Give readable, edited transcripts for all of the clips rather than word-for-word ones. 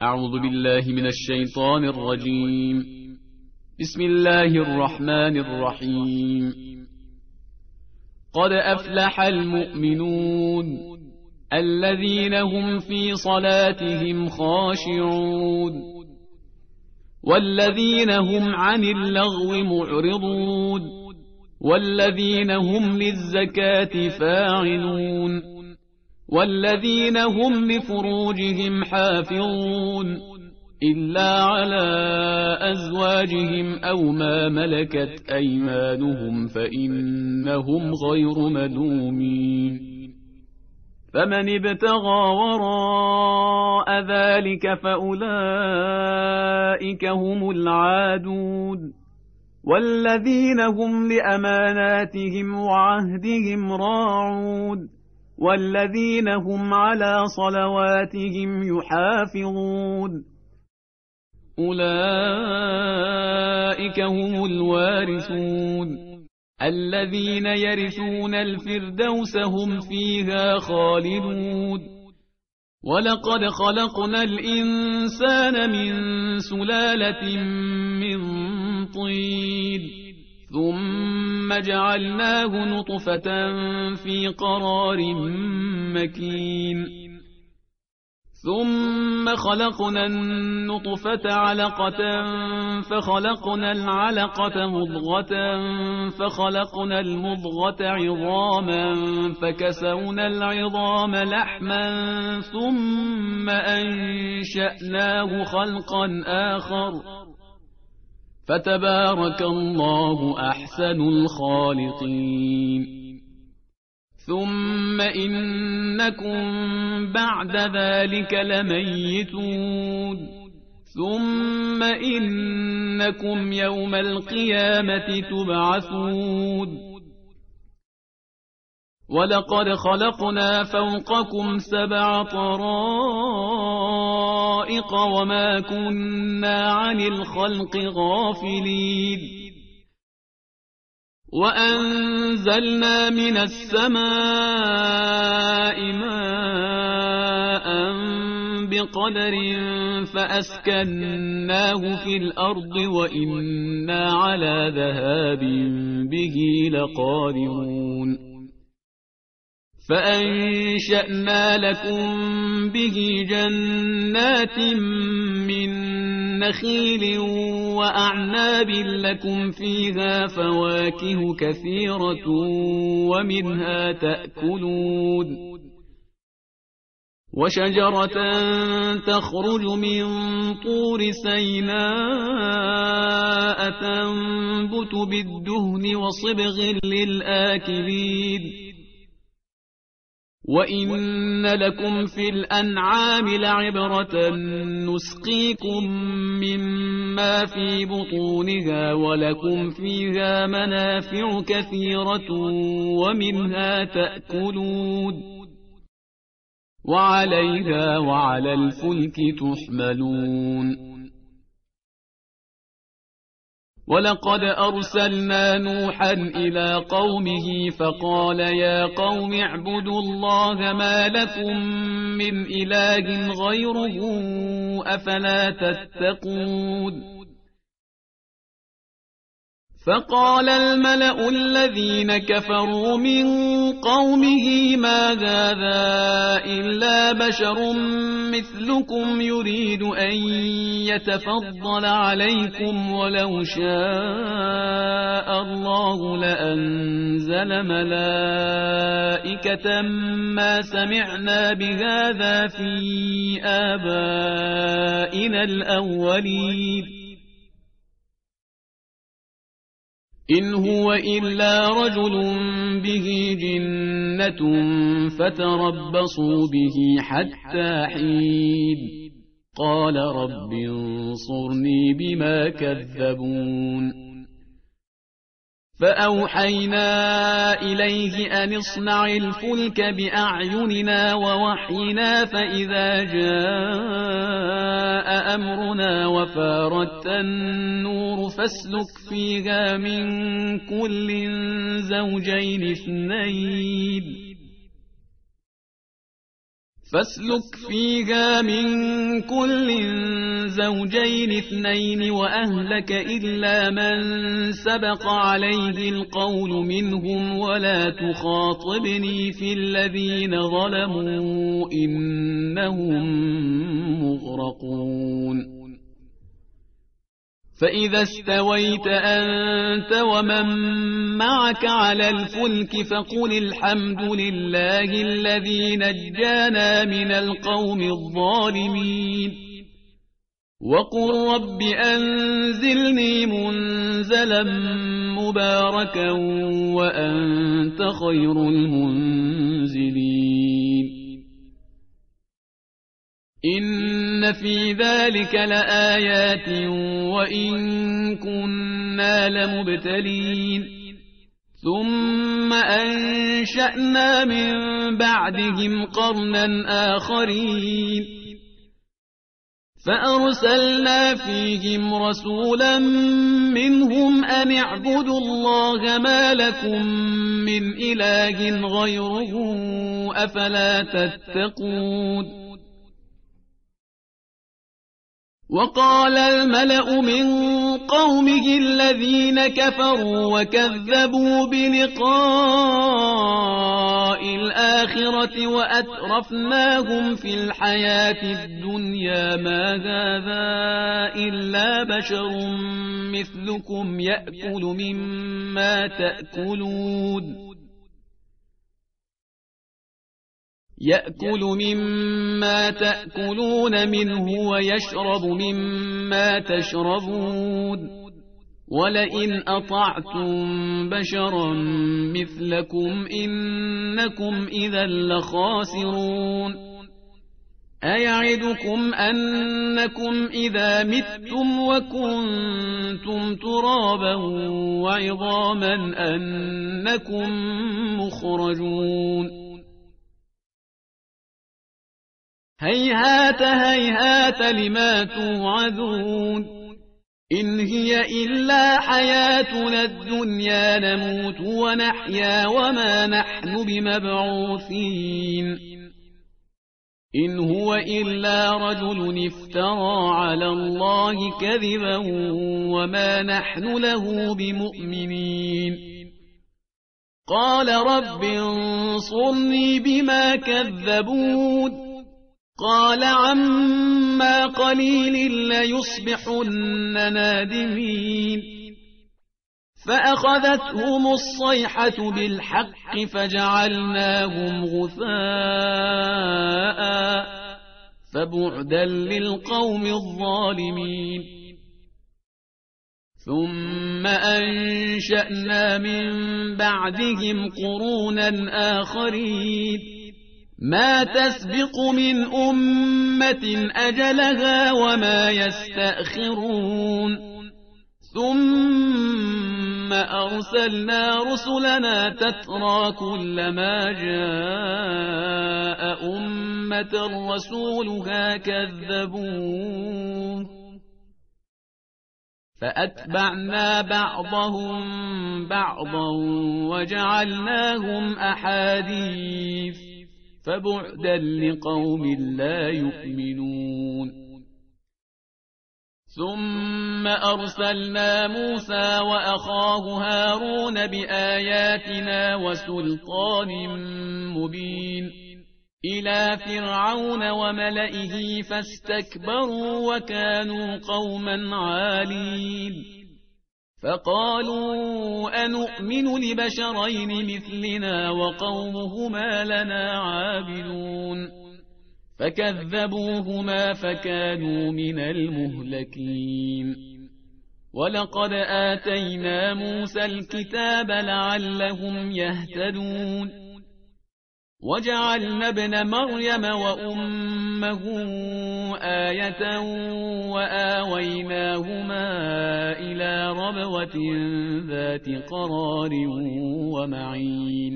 أعوذ بالله من الشيطان الرجيم. بسم الله الرحمن الرحيم. قد أفلح المؤمنون الذين هم في صلاتهم خاشعون والذين هم عن اللغو معرضون والذين هم للزكاة فاعلون والذين هم لفروجهم حافظون إلا على أزواجهم أو ما ملكت أيمانهم فإنهم غير ملومين. فمن ابتغى وراء ذلك فأولئك هم العادون والذين هم لأماناتهم وعهدهم راعون والذين هم على صلواتهم يحافظون أولئك هم الوارثون الذين يرثون الفردوس هم فيها خالدون. ولقد خلقنا الإنسان من سلالة من طين ثم جعلناه نطفة في قرار مكين ثم خلقنا النطفة علقة فخلقنا العلقة مضغة فخلقنا المضغة عظاما فكسونا العظام لحما ثم أنشأناه خلقا آخر فتبارك الله أحسن الخالقين. ثم إنكم بعد ذلك لميتون ثم إنكم يوم القيامة تبعثون. ولقد خلقنا فوقكم 7 طرائق وما كنا عن الخلق غافلين وأنزلنا من السماء ماء بقدر فأسكناه في الأرض وإنا على ذهاب به لقادرون. فأنشأنا لكم به جنات من نخيل وأعناب لكم فيها فواكه كثيرة ومنها تأكلون وشجرة تخرج من طور سيناء تنبت بالدهن وصبغ للآكلين. وإن لكم في الأنعام لعبرة نسقيكم مما في بطونها ولكم فيها منافع كثيرة ومنها تأكلون وعليها وعلى الفلك تحملون. ولقد أرسلنا نوحا إلى قومه فقال يا قوم اعبدوا الله ما لكم من إله غيره أفلا تتقون. فقال الملأ الذين كفروا من قومه ما هذا إلا بشر مثلكم يريد أن يتفضل عليكم ولو شاء الله لأنزل ملائكة ما سمعنا بهذا في آبائنا الأولين إن هو إلا رجل به جنة فتربصوا به حتى حين. قال رب انصرني بما كذبون. فأوحينا إليه أن اصنع الفلك بأعيننا ووحينا فإذا جاء أمرنا وفارت النور فاسلك فيها من كل زوجين 2 فاسلك فيها من كل زوجين اثنين وأهلك إلا من سبق عليه القول منهم ولا تخاطبني في الذين ظلموا إنهم مغرقون فإذا استويت أنت ومن معك على الفلك فقل الحمد لله الذي نجانا من القوم الظالمين وقل رب أنزلني منزلا مباركا وأنت خير المنزلين إن في ذلك لآيات وإن كنا لمبتلين ثم أنشأنا من بعدهم قرنا آخرين فأرسلنا فيهم رسولا منهم أن اعبدوا الله ما لكم من إله غيره أفلا تتقون وقال الملأ من قومه الذين كفروا وكذبوا بلقاء الآخرة وأترفناهم في الحياة الدنيا ما هذا إلا بشر مثلكم يأكل مما تأكلون منه ويشرب مما تشربون ولئن أطعتم بشرا مثلكم إنكم إذا لخاسرون أيعدكم أنكم إذا متم وكنتم ترابا وعظاما أنكم مخرجون هيهات هيهات لما توعدون إن هي إلا حياتنا الدنيا نموت ونحيا وما نحن بمبعوثين إن هو إلا رجل افترى على الله كذبا وما نحن له بمؤمنين قال رب انصرني بما كذبون قال عما قليل ليصبحن نادمين فأخذتهم الصيحة بالحق فجعلناهم غثاء فبعدا للقوم الظالمين ثم أنشأنا من بعدهم قرونا آخرين ما تسبق من أمة أجلها وما يستأخرون ثم أرسلنا رسلنا تترى كلما جاء أمة رسولها كذبوه فأتبعنا بعضهم بعضا وجعلناهم أحاديث فبعدا لقوم لا يؤمنون ثم أرسلنا موسى وأخاه هارون بآياتنا وسلطان مبين إلى فرعون وملئه فاستكبروا وكانوا قوما عالين فقالوا أنؤمن لبشرين مثلنا وقومهما لنا عابدون فكذبوهما فكانوا من المهلكين ولقد آتينا موسى الكتاب لعلهم يهتدون وجعلنا ابن مريم وأمه آية وآويناهما إلى ربوة ذات قرار ومعين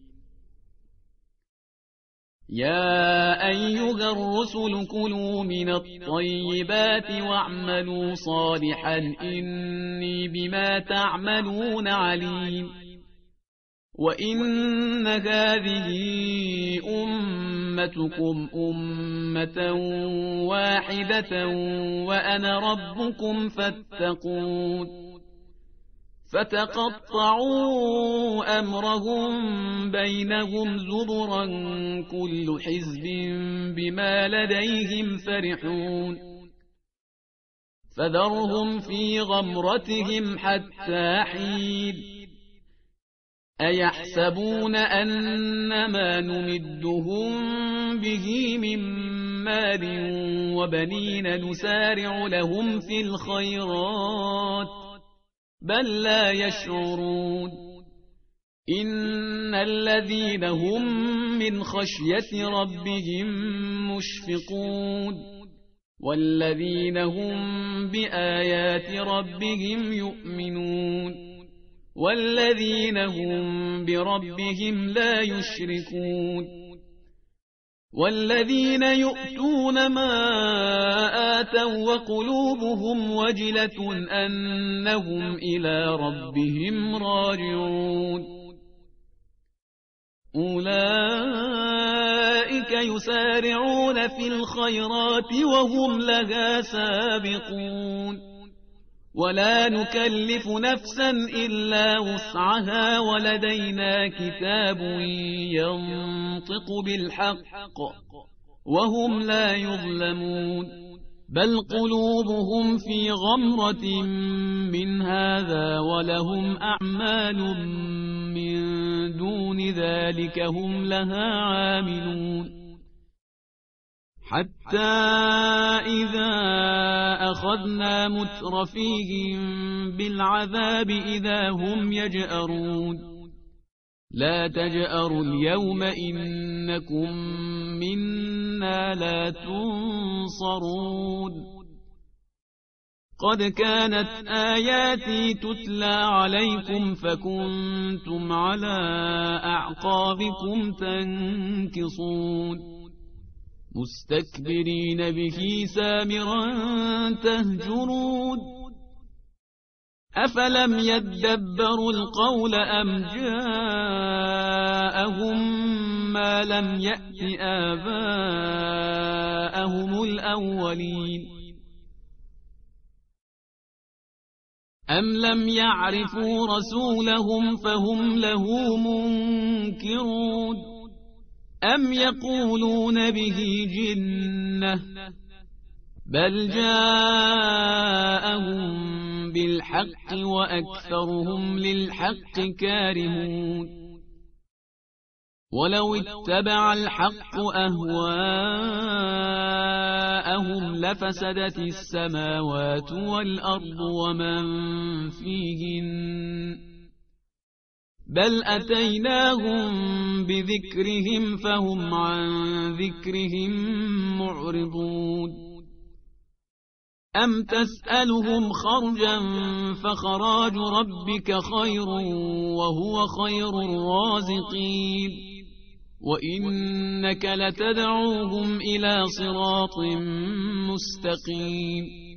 يا أيها الرسل كلوا من الطيبات واعملوا صالحا إني بما تعملون عليم وإن هذه أمتكم أمة واحدة وأنا ربكم فاتقون فتقطعوا أمرهم بينهم زبرا كل حزب بما لديهم فرحون فذرهم في غمرتهم حتى حين أيحسبون أنما نمدهم به من مال وبنين نسارع لهم في الخيرات بل لا يشعرون إن الذين هم من خشية ربهم مشفقون والذين هم بآيات ربهم يؤمنون والذين هم بربهم لا يشركون والذين يؤتون ما آتوا وقلوبهم وجلة أنهم إلى ربهم راجعون أولئك يسارعون في الخيرات وهم لها سابقون ولا نكلف نفسا إلا وسعها ولدينا كتاب ينطق بالحق وهم لا يظلمون بل قلوبهم في غمرة من هذا ولهم أعمال من دون ذلك هم لها عاملون حتى إذا أخذنا مترفيهم بالعذاب إذا هم يجأرون لا تجأروا اليوم إنكم منا لا تنصرون قد كانت آياتي تتلى عليكم فكنتم على أعقابكم تنكصون مستكبرين به سامرا تهجرون أفلم يدبروا القول أم جاءهم ما لم يأت آباءهم الأولين أم لم يعرفوا رسولهم فهم له منكرون أم يقولون به جنة بل جاءهم بالحق وأكثرهم للحق كارهون ولو اتبع الحق أهواءهم لفسدت السماوات والأرض ومن فيهن بل أتيناهم بذكرهم فهم عن ذكرهم معرضون أم تسألهم خرجا فخراج ربك خير وهو خير الرازقين وإنك لتدعوهم إلى صراط مستقيم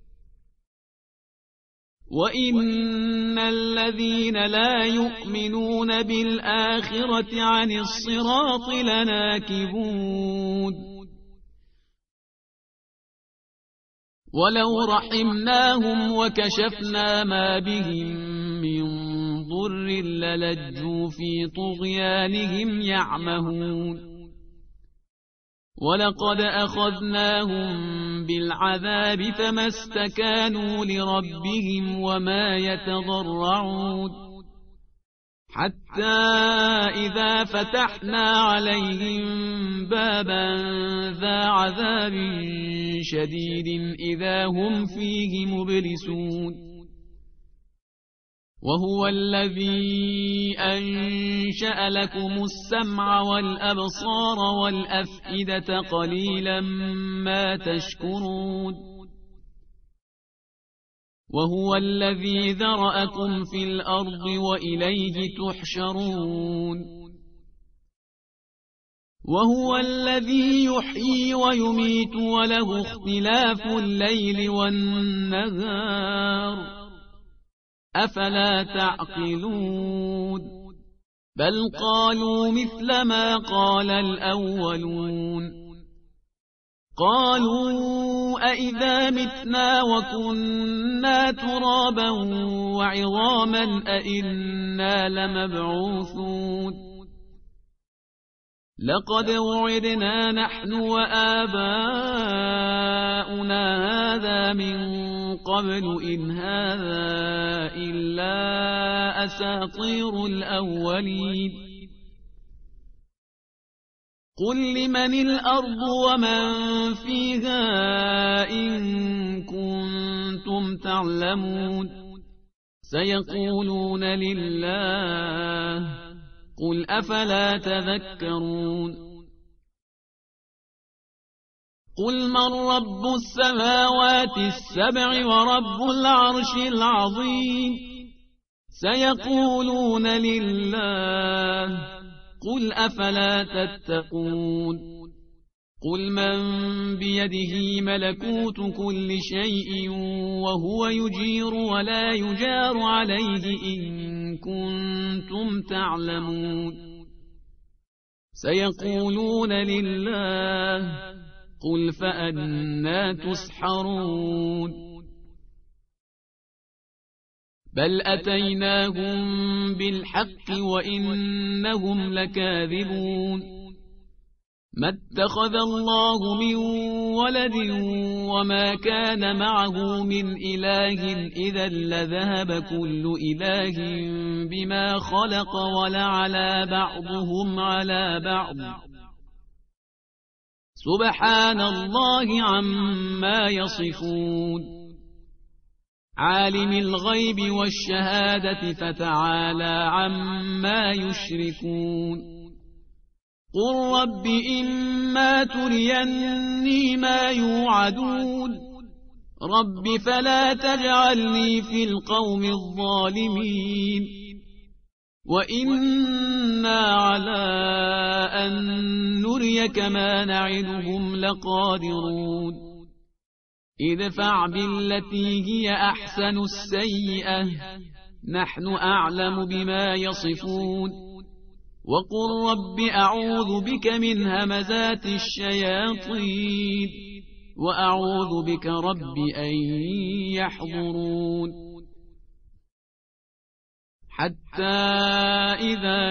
وإن الذين لا يؤمنون بالآخرة عن الصراط لناكبون ولو رحمناهم وكشفنا ما بهم من ضر للجوا في طغيانهم يعمهون ولقد أخذناهم بالعذاب فما استكانوا لربهم وما يتضرعون حتى إذا فتحنا عليهم بابا ذا عذاب شديد إذا هم فيه مبلسون وهو الذي أنشأ لكم السمع والأبصار والأفئدة قليلا ما تشكرون وهو الذي ذرأكم في الأرض وإليه تحشرون وهو الذي يحيي ويميت وله اختلاف الليل والنهار أفلا تعقلون بل قالوا مثل ما قال الأولون قالوا أئذا متنا وكنا ترابا وعظاما أئنا لمبعوثون لقد وعدنا نحن وآباؤنا هذا من قبل إن هذا إلا أساطير الأولين قل لمن الأرض ومن فيها إن كنتم تعلمون سيقولون لله قل أفلا تذكرون قل من رب السماوات السبع ورب العرش العظيم سيقولون لله قل أفلا تتقون قل من بيده ملكوت كل شيء وهو يجير ولا يجار عليه إن كنتم تعلمون سيقولون لله قل فأنى تسحرون بل أتيناهم بالحق وإنهم لكاذبون ما اتخذ الله من ولد وما كان معه من إله إذا لذهب كل إله بما خلق ولعلى بعضهم على بعض سبحان الله عما يصفون عالم الغيب والشهادة فتعالى عما يشركون قل رب إما تريني ما يوعدون رب فلا تجعلني في القوم الظالمين وإنا على أن نريك ما نعدهم لقادرون ادفع بالتي هي أحسن السيئة نحن أعلم بما يصفون وقل رب أعوذ بك من همزات الشياطين وأعوذ بك رب أن يحضرون حتى إذا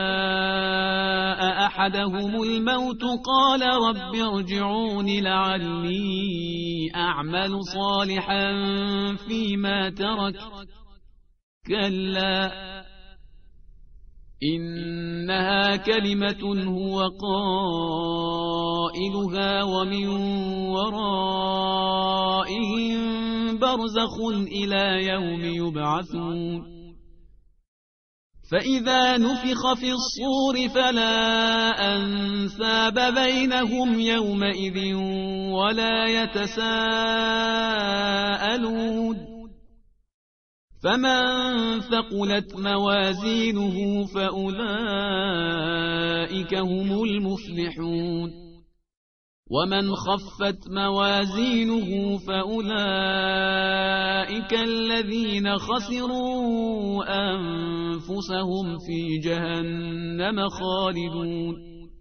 جاء أحدهم الموت قال رب ارجعون لعلي أعمل صالحا فيما ترك كلا إنها كلمة هو قائلها ومن ورائهم برزخ إلى يوم يبعثون فإذا نفخ في الصور فلا أنساب بينهم يومئذ ولا يتساءلون فمن ثقلت موازينه فأولئك هم المفلحون ومن خفت موازينه فأولئك الذين خسروا أنفسهم في جهنم خالدون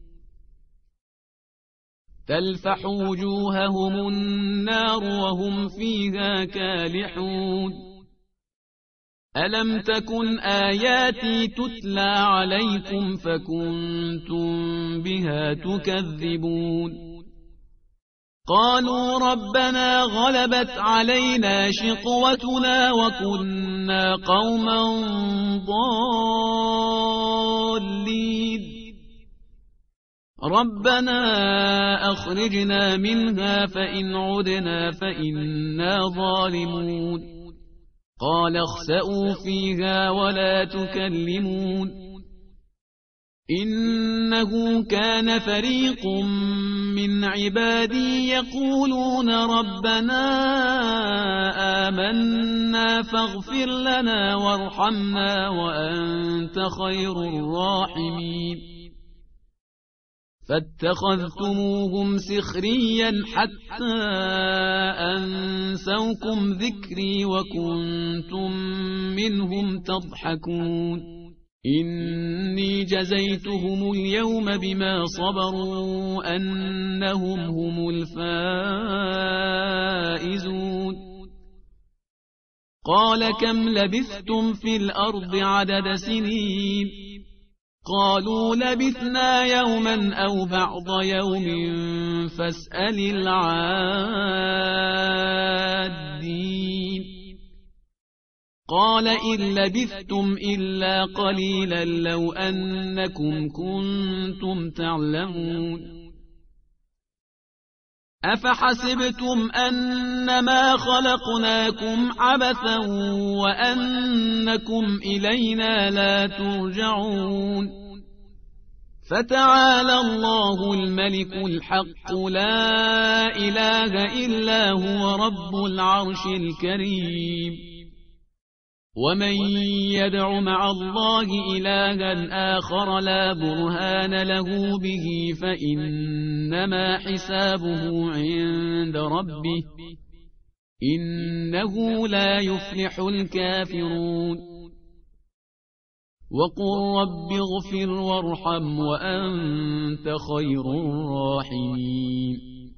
تلفح وجوههم النار وهم فيها كالحون ألم تكن آياتي تتلى عليكم فكنتم بها تكذبون قالوا ربنا غلبت علينا شقوتنا وكنا قوما ضالين ربنا أخرجنا منها فإن عدنا فإنا ظالمون قال اخسئوا فيها ولا تكلمون إنه كان فريق من عبادي يقولون ربنا آمنا فاغفر لنا وارحمنا وأنت خير الراحمين فاتخذتموهم سخريا حتى أنسوكم ذكري وكنتم منهم تضحكون إني جزيتهم اليوم بما صبروا أنهم هم الفائزون قال كم لبثتم في الأرض عدد سنين قالوا لبثنا يوما أو بعض يوم فاسأل العادين قال إن لبثتم إلا قليلا لو أنكم كنتم تعلمون أفحسبتم أنما خلقناكم عبثا وأنكم إلينا لا ترجعون فتعالى الله الملك الحق لا إله إلا هو رب العرش الكريم ومن يدع مع الله إلها آخر لا برهان له به فإنما حسابه عند ربه إنه لا يفلح الكافرون وقل رب اغفر وارحم وأنت خير الراحمين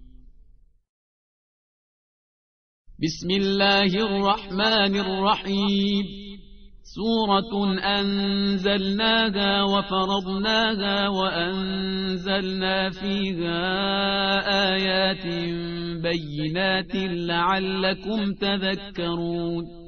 بسم الله الرحمن الرحيم سورة أنزلناها وفرضناها وأنزلنا فيها آيات بينات لعلكم تذكرون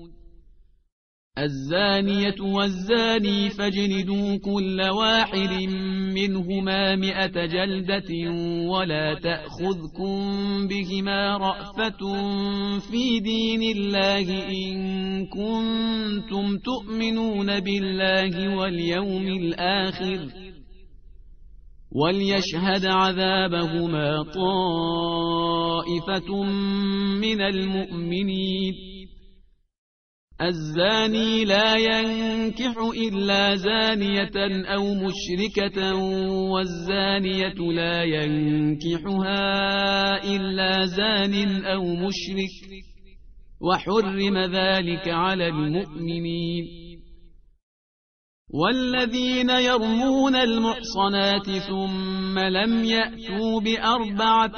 الزانية والزاني فاجلدوا كل واحد منهما 100 جلدة ولا تأخذكم بهما رأفة في دين الله إن كنتم تؤمنون بالله واليوم الآخر وليشهد عذابهما طائفة من المؤمنين الزاني لا ينكح إلا زانية أو مشركة والزانية لا ينكحها إلا زان أو مشرك وحرم ذلك على المؤمنين والذين يرمون المحصنات ثم لم يأتوا ب4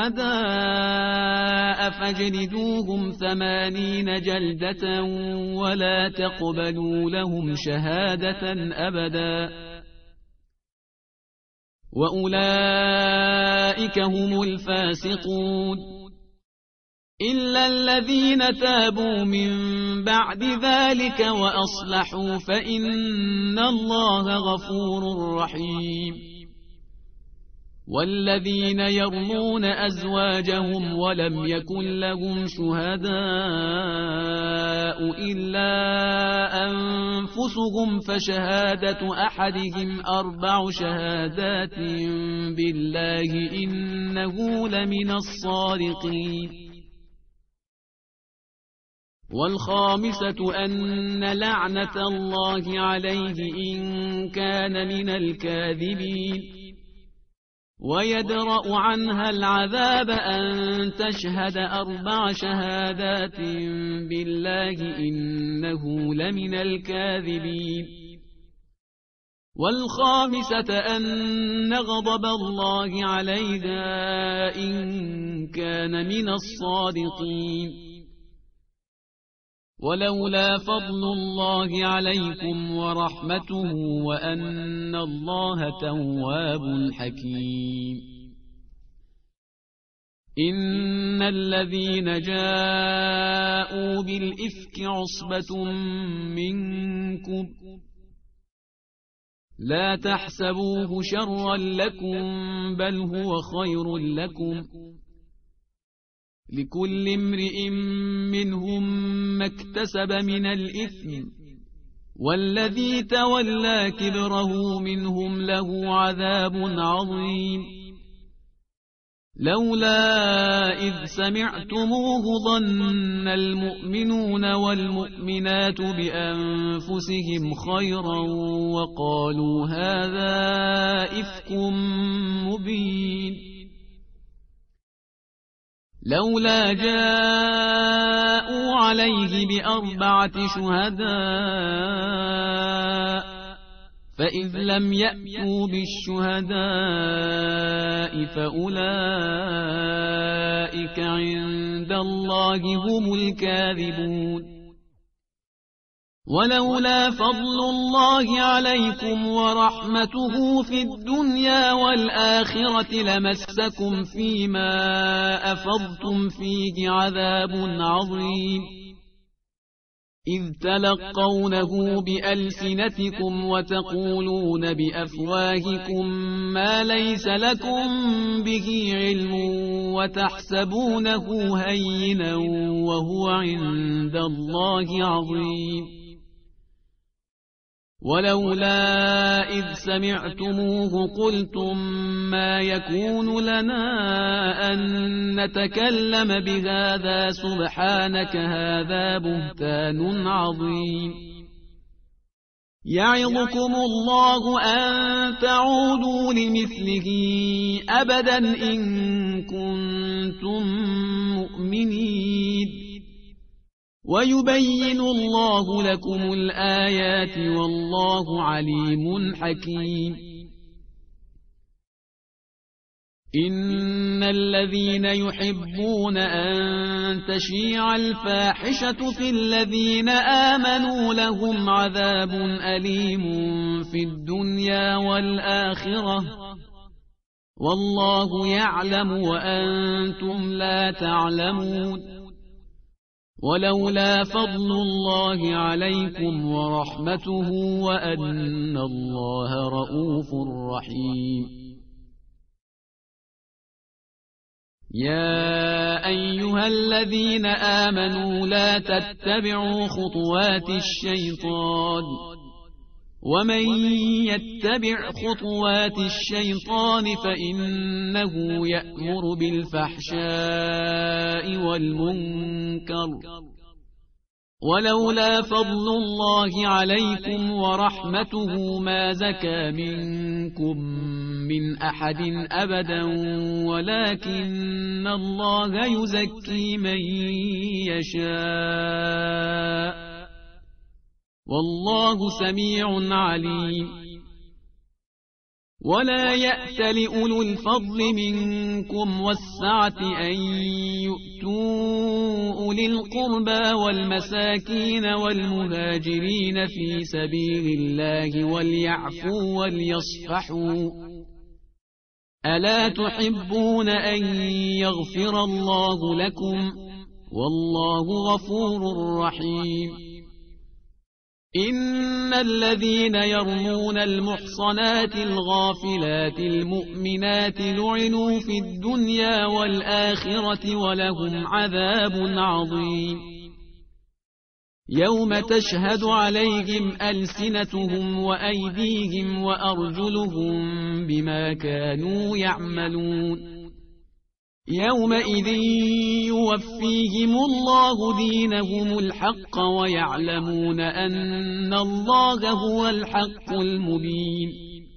شهداء فاجلدوهم 80 جلدة ولا تقبلوا لهم شهادة أبدا وأولئك هم الفاسقون إلا الذين تابوا من بعد ذلك وأصلحوا فإن الله غفور رحيم والذين يرمون أزواجهم ولم يكن لهم شهداء إلا أنفسهم فشهادة أحدهم 4 شهادات بالله إنه لمن الصادقين والخامسة أن لعنة الله عليه إن كان من الكاذبين ويدرأ عنها العذاب أن تشهد 4 شهادات بالله إنه لمن الكاذبين والخامسة أن غضب الله عليها إن كان من الصادقين ولولا فضل الله عليكم ورحمته وأن الله تواب حكيم إن الذين جاءوا بالإفك عصبة منكم لا تحسبوه شرا لكم بل هو خير لكم لكل امرئ منهم ما اكتسب من الإثم والذي تولى كبره منهم له عذاب عظيم لولا إذ سمعتموه ظن المؤمنون والمؤمنات بأنفسهم خيرا وقالوا هذا إفك مبين لولا جاءوا عليه ب4 شهداء فإذ لم يأتوا بالشهداء فأولئك عند الله هم الكاذبون. ولولا فضل الله عليكم ورحمته في الدنيا والآخرة لمسكم فيما أفضتم فيه عذاب عظيم، إذ تلقونه بألسنتكم وتقولون بأفواهكم ما ليس لكم به علم وتحسبونه هينا وهو عند الله عظيم. ولولا إذ سمعتموه قلتم ما يكون لنا أن نتكلم بهذا سبحانك هذا بهتان عظيم. يعظكم الله أن تعودوا لمثله أبدا إن كنتم مؤمنين، ويبين الله لكم الآيات والله عليم حكيم. إن الذين يحبون أن تشيع الفاحشة في الذين آمنوا لهم عذاب أليم في الدنيا والآخرة والله يعلم وأنتم لا تعلمون. ولولا فضل الله عليكم ورحمته وأن الله رؤوف رحيم. يا أيها الذين آمنوا لا تتبعوا خطوات الشيطان، ومن يتبع خطوات الشيطان فإنه يأمر بالفحشاء والمنكر. ولولا فضل الله عليكم ورحمته ما زكى منكم من أحد أبدا ولكن الله يزكي من يشاء والله سميع عليم. ولا يأتل أولو الفضل منكم والسعة أن يؤتوا أولي القربى والمساكين والمهاجرين في سبيل الله وليعفوا وليصفحوا، ألا تحبون أن يغفر الله لكم والله غفور رحيم. إن الذين يرمون المحصنات الغافلات المؤمنات لعنوا في الدنيا والآخرة ولهم عذاب عظيم. يوم تشهد عليهم ألسنتهم وأيديهم وأرجلهم بما كانوا يعملون. يومئذ يوفيهم الله دينهم الحق ويعلمون أن الله هو الحق المبين.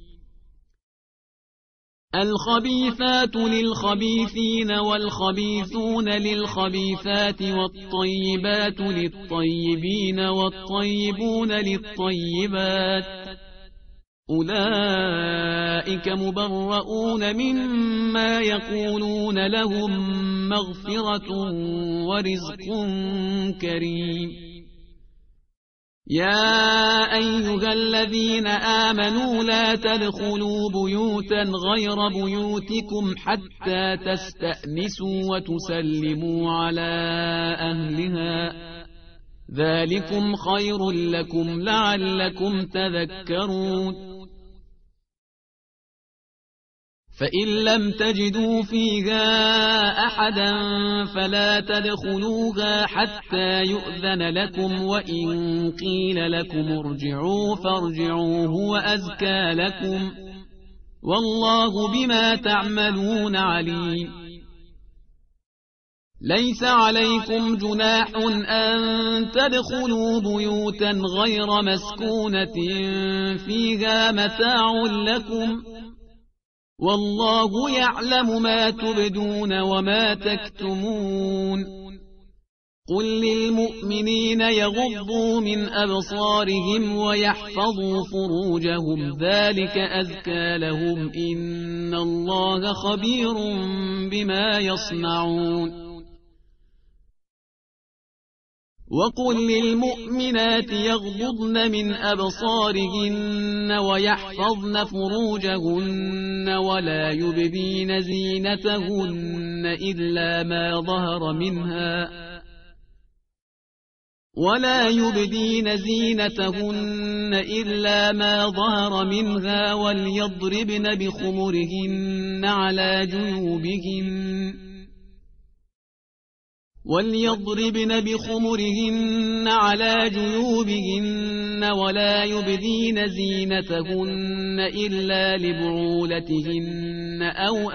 الخبيثات للخبيثين والخبيثون للخبيثات والطيبات للطيبين والطيبون للطيبات، أولئك مبرؤون مما يقولون لهم مغفرة ورزق كريم. يا أيها الذين آمنوا لا تدخلوا بيوتا غير بيوتكم حتى تستأنسوا وتسلموا على أهلها، ذلكم خير لكم لعلكم تذكرون. فإن لم تجدوا فيها أحدا فلا تدخلوها حتى يؤذن لكم، وإن قيل لكم ارجعوا فارجعوا هو أزكى لكم والله بما تعملون عليم. ليس عليكم جناح أن تدخلوا بيوتا غير مسكونة فيها متاع لكم والله يعلم ما تبدون وما تكتمون. قل للمؤمنين يغضوا من أبصارهم ويحفظوا فروجهم ذلك أزكى لهم إن الله خبير بما يصنعون وقل للمؤمنات يغضضن من أبصارهن ويحفظن فروجهن ولا يبدين زينتهن إلا ما ظهر منها وليضربن بخمرهن على جيوبهن ولا يبدين زينتهن إلا لبعولتهن أو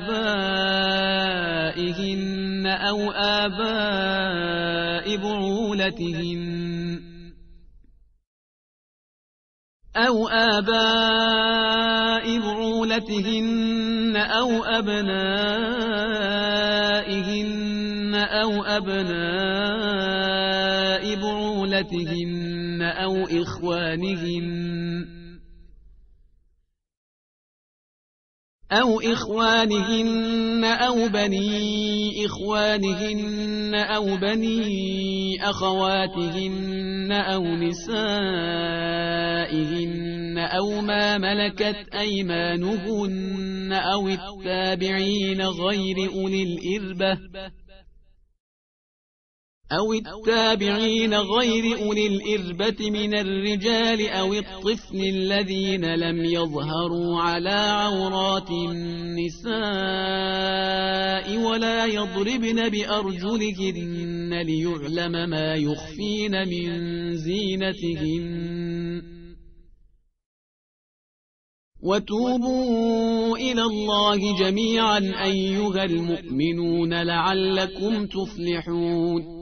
آباء بعولتهن أو أبنائهن أو أبناء بعولتهن أو إخوانهن أو بني إخوانهن أو بني أخواتهن أو نسائهن أو ما ملكت أيمانهن أو التابعين غير أولي الإربة من الرجال أو الطفل الذين لم يظهروا على عورات النساء ولا يضربن بأرجلهن ليعلم ما يخفين من زينتهن وتوبوا إلى الله جميعا أيها المؤمنون لعلكم تفلحون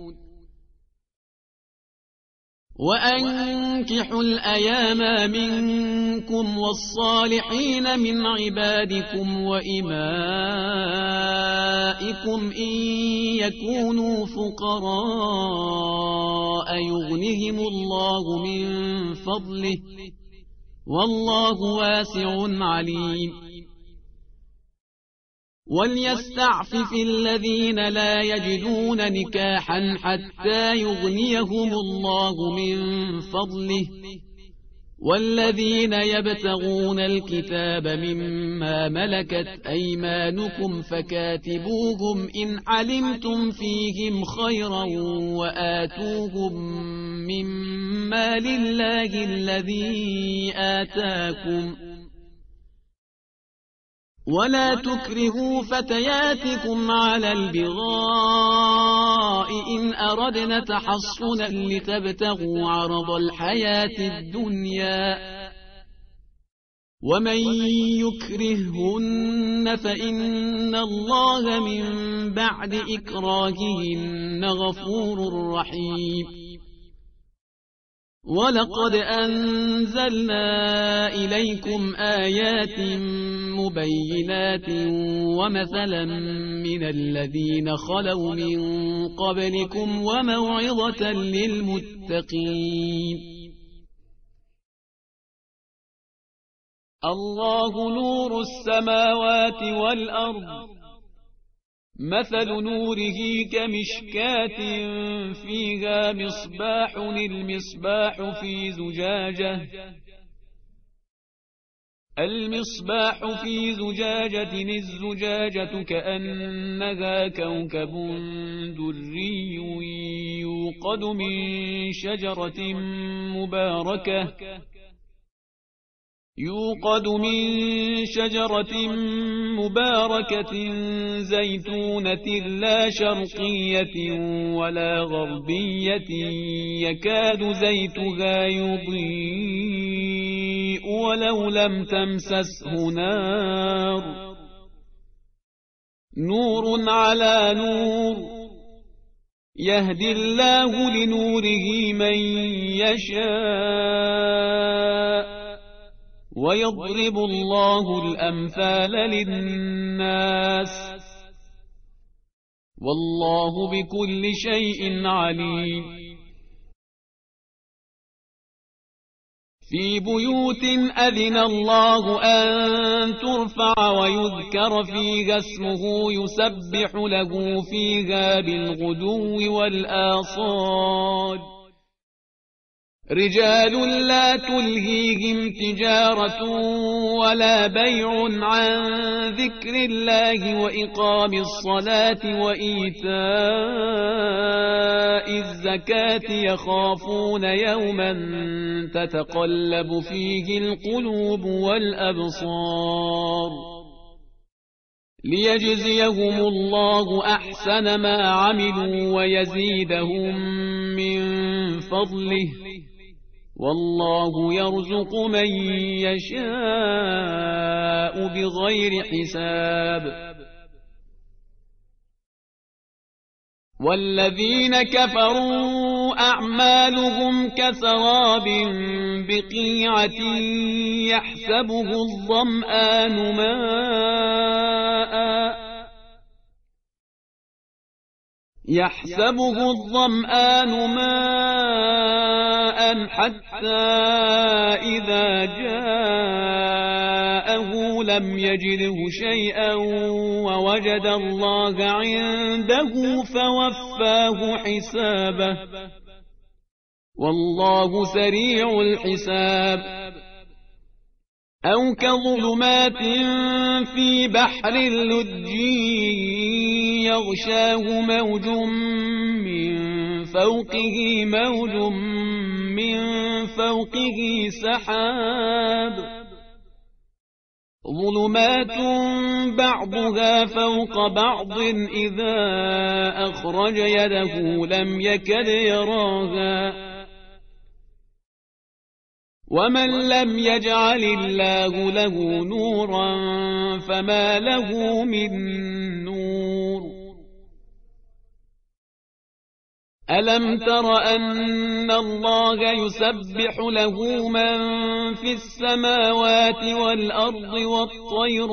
وأنكحوا الأيام منكم والصالحين من عبادكم وإمائكم إن يكونوا فقراء يغنهم الله من فضله والله واسع عليم وليستعفف الذين لا يجدون نكاحا حتى يغنيهم الله من فضله والذين يبتغون الكتاب مما ملكت أيمانكم فكاتبوهم إن علمتم فيهم خيرا وآتوهم مما لله الذي آتاكم ولا تكرهوا فتياتكم على البغاء إن أردنا تحصنا لتبتغوا عرض الحياة الدنيا ومن يكرههن فإن الله من بعد إكراههن غفور رحيم ولقد أنزلنا إليكم آيات مبينات ومثلا من الذين خلوا من قبلكم وموعظة للمتقين الله نور السماوات والأرض مثل نوره كمشكاة فيها مصباح المصباح في زجاجة الزجاجة كأنها كوكب دري يوقد من شجرة مباركة زيتونة لا شرقية ولا غربية يكاد زيتها يضيء ولو لم تمسسه نور على نور يهدي الله لنوره من يشاء ويضرب الله الأمثال للناس والله بكل شيء عليم. في بيوت أذن الله أن ترفع ويذكر فيها اسمه يسبح له فيها بالغدو والآصال رجال لا تلهيهم تجارة ولا بيع عن ذكر الله وإقام الصلاة وإيتاء الزكاة يخافون يوما تتقلب فيه القلوب والأبصار ليجزيهم الله أحسن ما عملوا ويزيدهم من فضله والله يرزق من يشاء بغير حساب. والذين كفروا أعمالهم كسراب بقيعة يحسبه الظمآن ماء حتى إذا جاءه لم يجده شيئا ووجد الله عنده فوفاه حسابه والله سريع الحساب. أو كظلمات في بحر لجي يغشاه موج من فوقه سحاب ظلمات بعضها فوق بعض إذا أخرج يده لم يكد يراها ومن لم يجعل الله له نورا فما له من نور. ألم تر أن الله يسبح له من في السماوات والأرض والطير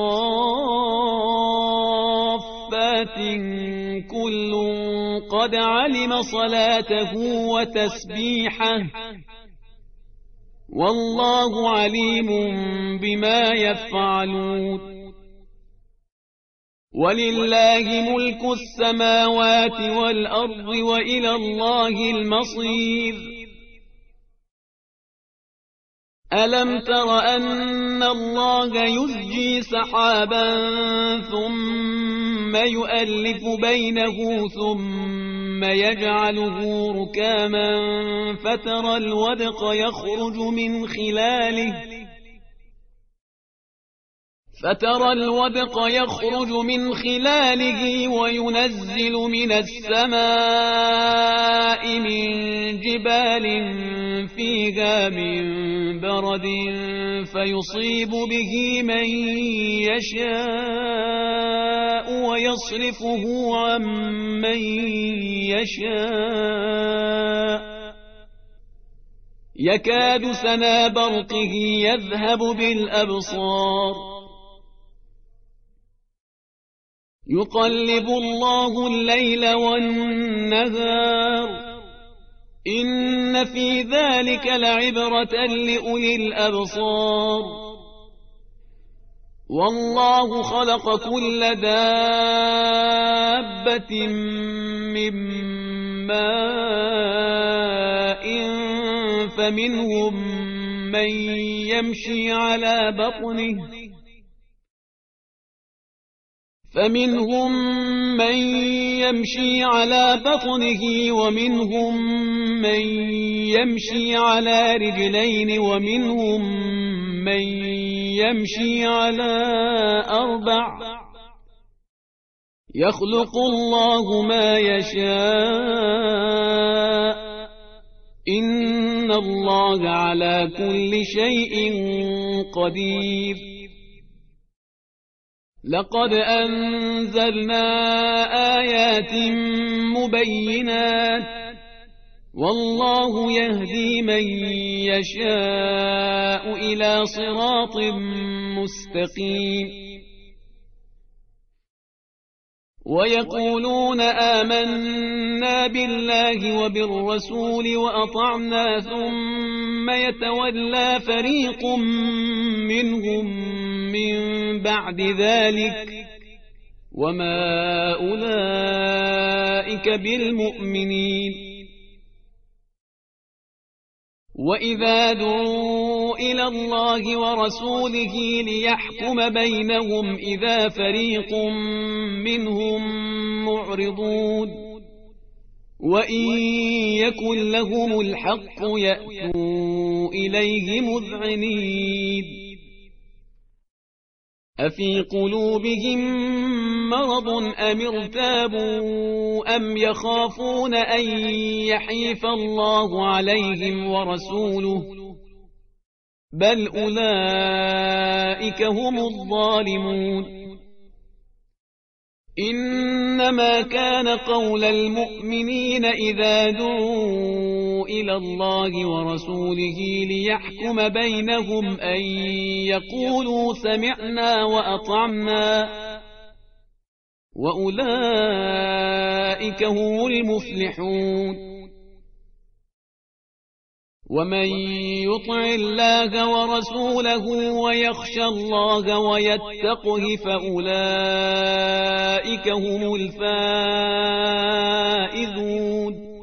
صافات كل قد علم صلاته وتسبيحه والله عليم بما يفعلون. ولله ملك السماوات والأرض وإلى الله المصير. ألم تر أن الله يزجي سحابا ثم يؤلف بينه ثم يجعله ركاما فترى الودق يخرج من خلاله وينزل من السماء من جبال فيها من برد فيصيب به من يشاء ويصرفه عن من يشاء يكاد سنا برقه يذهب بالأبصار يقلب الله الليل والنهار إن في ذلك لعبرة لأولي الأبصار. والله خلق كل دابة من ماء فمنهم من يمشي على بطنه ومنهم من يمشي على رجلين ومنهم من يمشي على أربع يخلق الله ما يشاء إن الله على كل شيء قدير. لقد أنزلنا آيات مبينات والله يهدي من يشاء إلى صراط مستقيم. ويقولون آمنا بالله وبالرسول وأطعنا ثم يتولى فريق منهم من بعد ذلك وما أولئك بالمؤمنين. وإذا دعوا إلى الله ورسوله ليحكم بينهم إذا فريق منهم معرضون وإن يكن لهم الحق يأتوا إليه مذعنين. أفي قلوبهم مرض أم ارتابوا أم يخافون أن يحيف الله عليهم ورسوله بل أولئك هم الظالمون. إنما كان قول المؤمنين إذا دعوا إلى الله ورسوله ليحكم بينهم أن يقولوا سمعنا وأطعنا وأولئك هم المفلحون. ومن يطع الله ورسوله ويخشى الله ويتقه فأولئك هم الفائزون.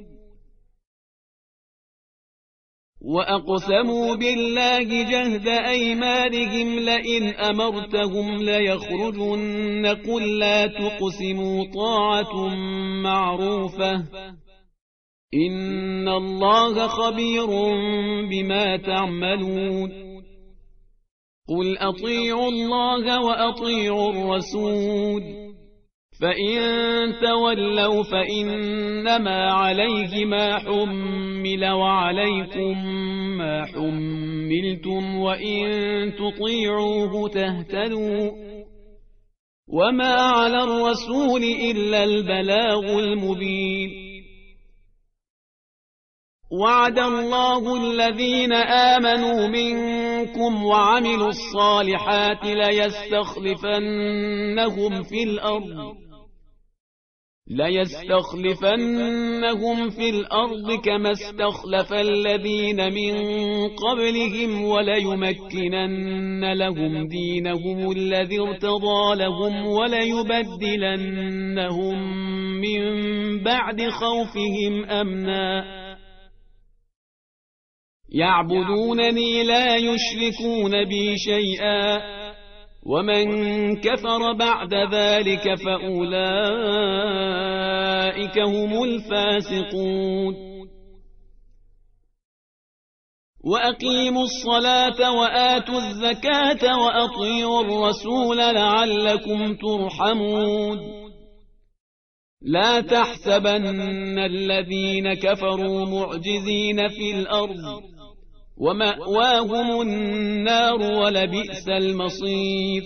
وأقسموا بالله جهد أيمانهم لئن أمرتهم ليخرجن قل لا تقسموا طاعة معروفة إن الله خبير بما تعملون. قل أطيعوا الله وأطيعوا الرسول فإن تولوا فإنما عليه ما حمل وعليكم ما حملتم وإن تطيعوه تهتدوا وما على الرسول إلا البلاغ المبين. وعد الله الذين آمنوا منكم وعملوا الصالحات ليستخلفنهم في الأرض كما استخلف الذين من قبلهم وليمكنن لهم دينهم الذي ارتضى لهم وليبدلنهم من بعد خوفهم أمنا يعبدونني لا يشركون بي شيئا ومن كفر بعد ذلك فأولئك هم الفاسقون. وأقيموا الصلاة وآتوا الزكاة وأطيعوا الرسول لعلكم ترحمون. لا تحسبن الذين كفروا معجزين في الأرض ومأواهم النار ولبئس المصير.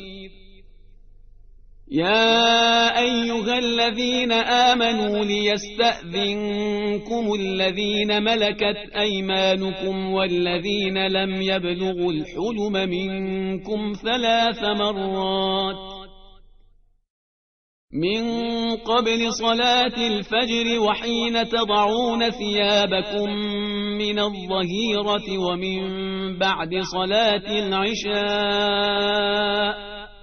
يا أيها الذين آمنوا ليستأذنكم الذين ملكت أيمانكم والذين لم يبلغوا الحلم منكم 3 مرات من قبل صلاة الفجر وحين تضعون ثيابكم من الظهيرة ومن بعد صلاة العشاء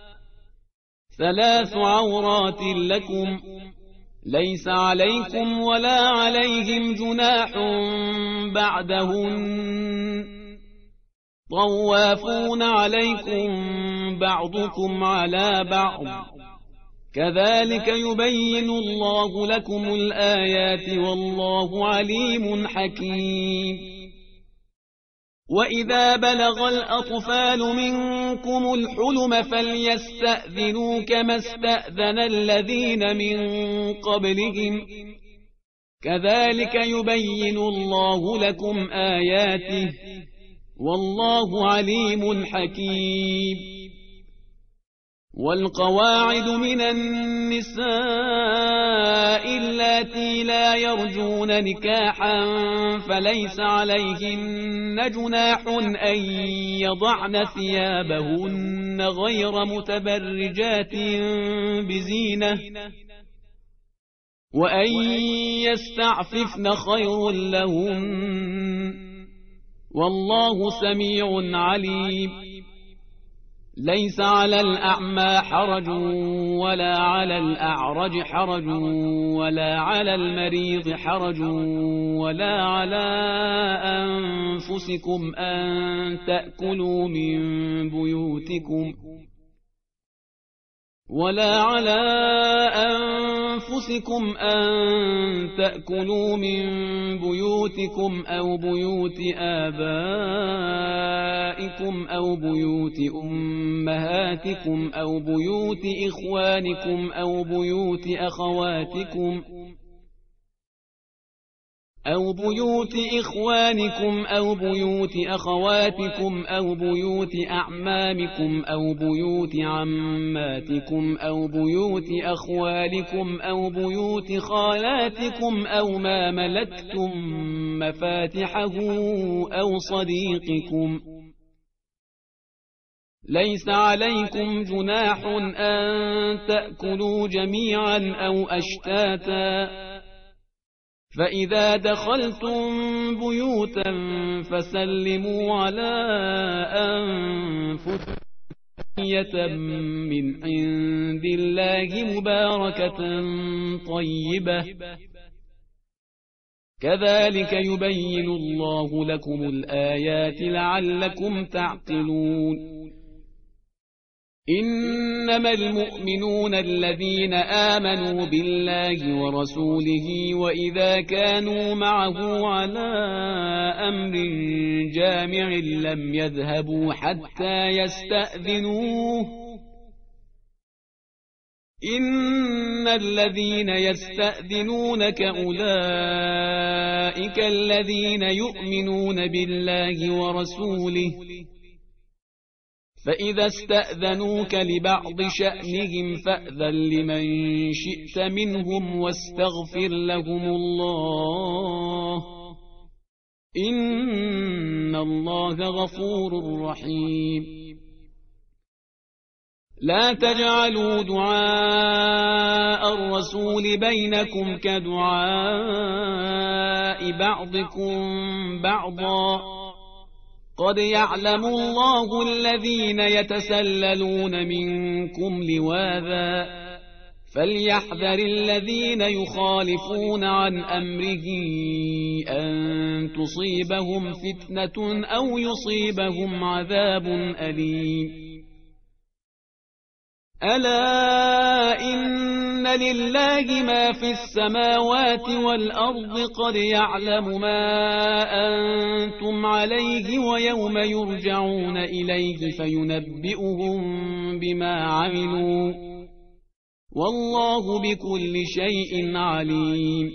3 عورات لكم ليس عليكم ولا عليهم جناح بعدهن طوافون عليكم بعضكم على بعض كذلك يبين الله لكم الآيات والله عليم حكيم. وإذا بلغ الأطفال منكم الحلم فليستأذنوا كما استأذن الذين من قبلهم كذلك يبين الله لكم آياته والله عليم حكيم. والقواعد من النساء اللاتي لا يرجون نكاحا فليس عليهن جناح أن يضعن ثيابهن غير متبرجات بزينة وأن يستعففن خير لهن والله سميع عليم. ليس على الأعمى حرج ولا على الأعرج حرج ولا على المريض حرج ولا على أنفسكم أن تأكلوا من بيوتكم أو بيوت آبائكم أو بيوت أمهاتكم أو بيوت إخوانكم أو بيوت أخواتكم أو بيوت أعمامكم أو بيوت عماتكم أو بيوت أخوالكم أو بيوت خالاتكم أو ما ملكتم مفاتحه أو صديقكم. ليس عليكم جناح أن تأكلوا جميعا أو أشتاتا، فإذا دخلتم بيوتا فسلموا على أنفسكم تحية من عند الله مباركة طيبة، كذلك يبين الله لكم الآيات لعلكم تعقلون. إنما المؤمنون الذين آمنوا بالله ورسوله وإذا كانوا معه على أمر جامع لم يذهبوا حتى يستأذنوه. إن الذين يستأذنونك أولئك الذين يؤمنون بالله ورسوله، فإذا استأذنوك لبعض شأنهم فأذن لمن شئت منهم واستغفر لهم الله، إن الله غفور رحيم. لا تجعلوا دعاء الرسول بينكم كدعاء بعضكم بعضا، قد يعلم الله الذين يتسللون منكم لواذا، فليحذر الذين يخالفون عن أمره أن تصيبهم فتنة أو يصيبهم عذاب أليم. ألا إن لله ما في السماوات والأرض، قد يعلم ما أنتم عليه ويوم يرجعون إليه فينبئهم بما عملوا، والله بكل شيء عليم.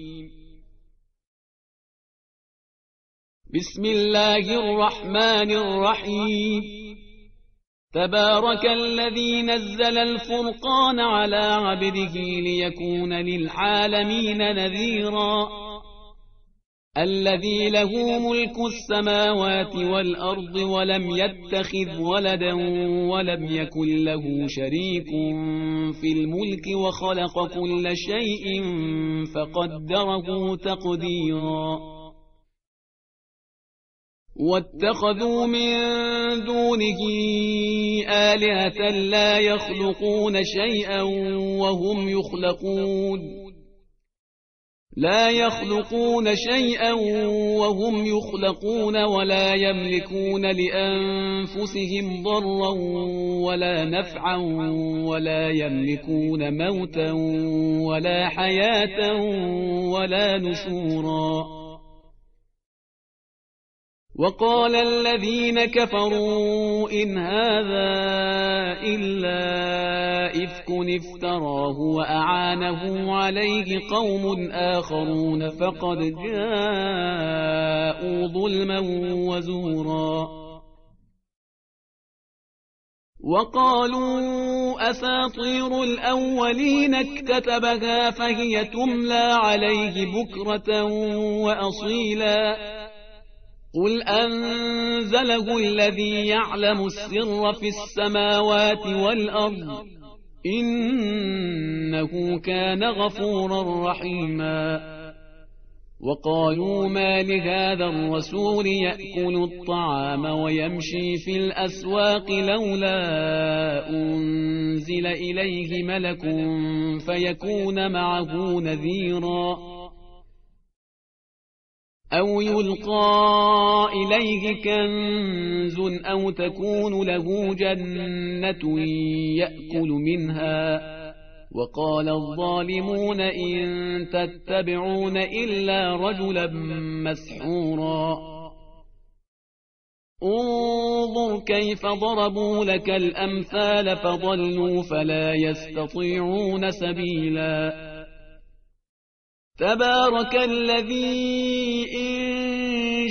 بسم الله الرحمن الرحيم. تبارك الذي نزل الفرقان على عبده ليكون للعالمين نذيرا، الذي له ملك السماوات والأرض ولم يتخذ ولدا ولم يكن له شريك في الملك وخلق كل شيء فقدره تقديرا. واتخذوا من دونه آلهة لا يخلقون شيئا وهم يخلقون ولا يملكون لأنفسهم ضرا ولا نفعا ولا يملكون موتا ولا حياة ولا نشورا. وقال الذين كفروا إن هذا إلا إفك افتراه وأعانه عليه قوم آخرون فقد جاءوا ظلما وزورا. وقالوا أساطير الأولين اكتتبها فهي تملى عليه بكرة وأصيلا. قل أنزله الذي يعلم السر في السماوات والأرض إنه كان غفورا رحيما. وقالوا ما لهذا الرسول يأكل الطعام ويمشي في الأسواق لولا أنزل إليه ملك فيكون معه نذيرا أو يلقى إليه كنز أو تكون له جنة يأكل منها. وقال الظالمون إن تتبعون إلا رجلا مسحورا. انظر كيف ضربوا لك الأمثال فضلوا فلا يستطيعون سبيلا. تبارك الذي إن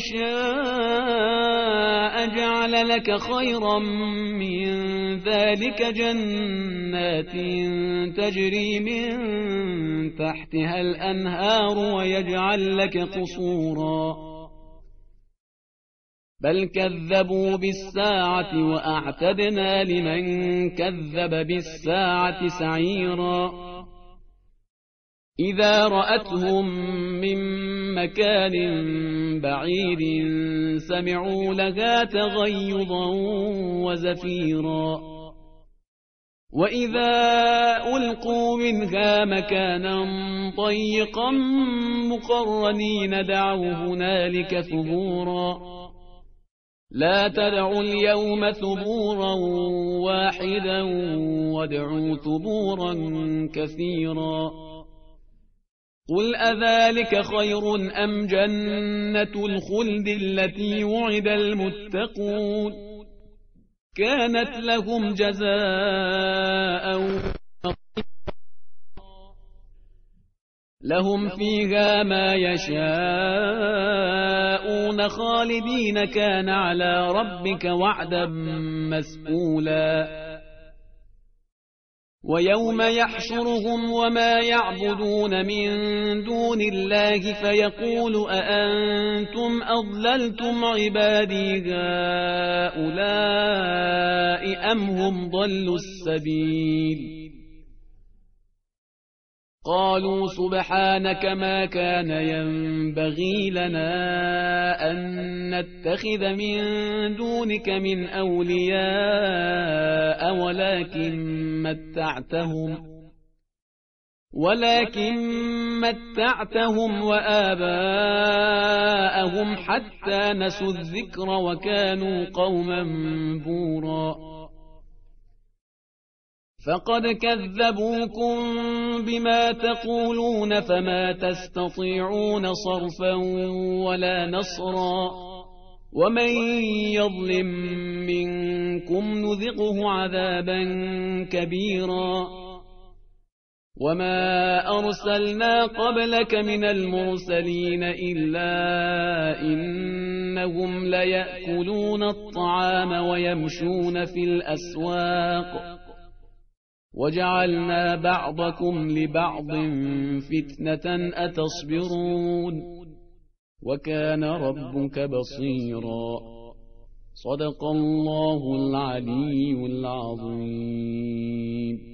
شاء جعل لك خيرا من ذلك جنات تجري من تحتها الأنهار ويجعل لك قصورا. بل كذبوا بالساعة وأعتدنا لمن كذب بالساعة سعيرا. إذا رأتهم من مكان بعيد سمعوا لها تغيظا وزفيرا. وإذا ألقوا منها مكانا ضيقا مقرنين دعوا هنالك ثبورا. لا تدعوا اليوم ثبورا واحدا وادعوا ثبورا كثيرا. قل أذلك خير أم جنة الخلد التي وعد المتقون كانت لهم جزاء لهم فيها ما يشاءون خالدين كان على ربك وعدا مسئولا. ويوم يحشرهم وما يعبدون من دون الله فيقول أأنتم أضللتم عبادي هؤلاء أم هم ضلوا السبيل. قالوا سبحانك ما كان ينبغي لنا أن نتخذ من دونك من أولياء ولكن متعتهم وآباءهم حتى نسوا الذكر وكانوا قوما بورا. فقد كذبوكم بما تقولون فما تستطيعون صرفا ولا نصرا. ومن يظلم منكم نذقه عذابا كبيرا. وما أرسلنا قبلك من المرسلين إلا إنهم ليأكلون الطعام ويمشون في الأسواق وجعلنا بعضكم لبعض فتنة أتصبرون وكان ربك بصيرا. صدق الله العلي العظيم.